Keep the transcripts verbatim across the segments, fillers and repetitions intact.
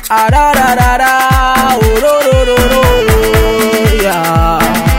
Ah da da da da, oh ro ro ro ro, yeah.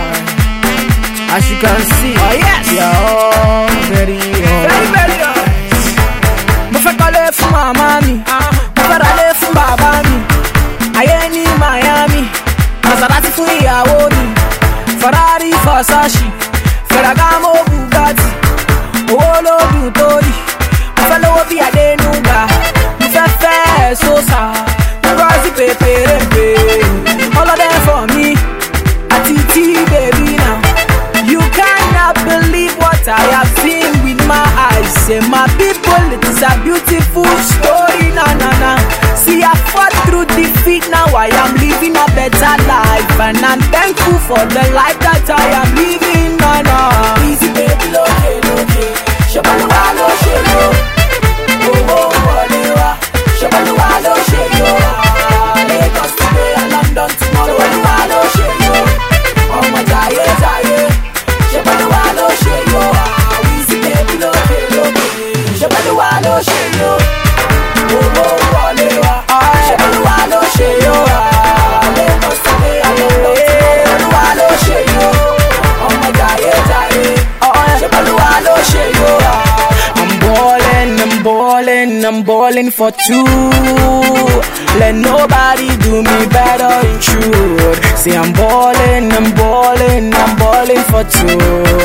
As you can see, oh yes, yeah, oh, very, oh, very, very nice. Mo fẹ́ kọ́lé fún màmá mi, mo fẹ́ ralé fún bàbá mi. Ayé ní Miami, Maserati fún ìyàwó mi. Ferrari, Versace, Ferragamo, Bugatti. Owó ló dùn tó yìí, mo fẹ́ lówó bí Adénúgà. Mo fẹ́ fẹ́ Sosa, Ngozi Peperempe. All of them for me, Atiti baby now. You cannot believe what I have seen with my eyes. Say my people, it is a beautiful story, na na na. See I fought through defeat, now I am living a better life. And I'm thankful for the life that I am living, na na. Easy baby, loke, loke. Shabaluwa lo shelo. Oh, oh, Boliwa. Shabaluwa lo shelo. Lagos today and London tomorrow. Shabaluwa lo shelo. Oh, my jaye, jaye. Shabaluwa lo shelo. Easy baby, loke, loke. Shabaluwa lo shelo. Oh, oh, Boliwa. Shabaluwa lo shelo. Lagos today and London tomorrow. Shabaluwa lo shelo. Oh, my jaye, jaye. Shabaluwa lo shelo. I'm ballin', I'm ballin', I'm ballin' for two. Let nobody do me better in truth. See I'm ballin', I'm ballin', I'm ballin' for two.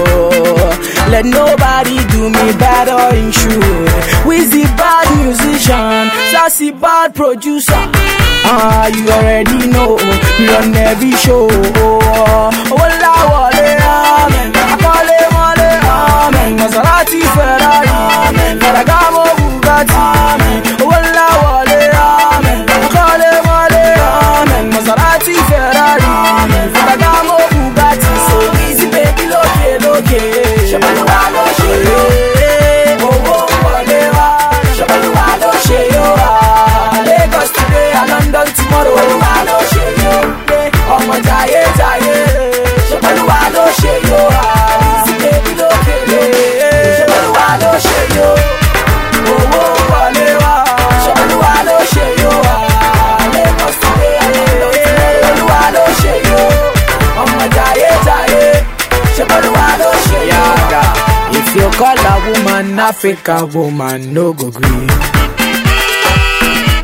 Let nobody do me better in truth. Wizzy bad musician, Sassy bad producer. Ah, you already know, we run every show. Walla wale, amen. I call it wale, amen. Maserati, Ferrari, amen. Ferragamo, Bugatti, amen. Walla wale, amen. I call it wale, amen. Maserati, Ferrari, amen. Ferragamo, Bugatti. So easy, baby, loke, loke. Shabaluwa lo shelo. Oh, oh, walewa. Shabaluwa lo shelo. Lagos today and London tomorrow. Shabaluwa lo shelo. Oh, my jaye, jaye. Shabaluwa lo shelo. Easy, baby, loke, loke. Shabaluwa lo shelo. Oh, oh, walewa. Shabaluwa lo shelo. Lagos today and London tomorrow. Shabaluwa lo shelo. Oh, my jaye, jaye. Shabaluwa lo shelo. If you call a woman Africa woman, no go green.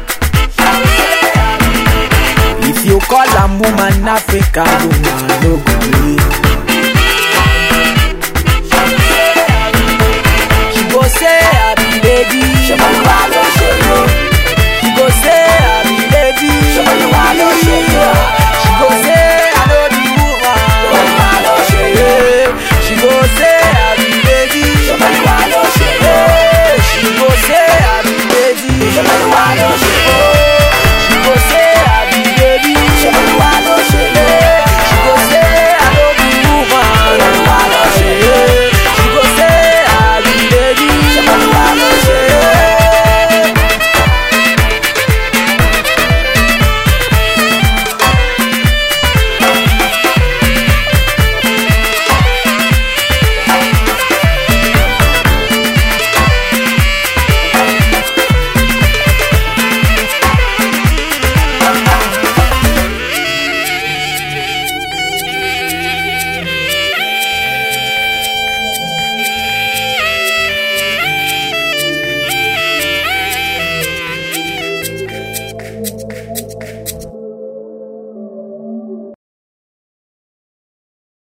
If you call a woman Africa woman, no go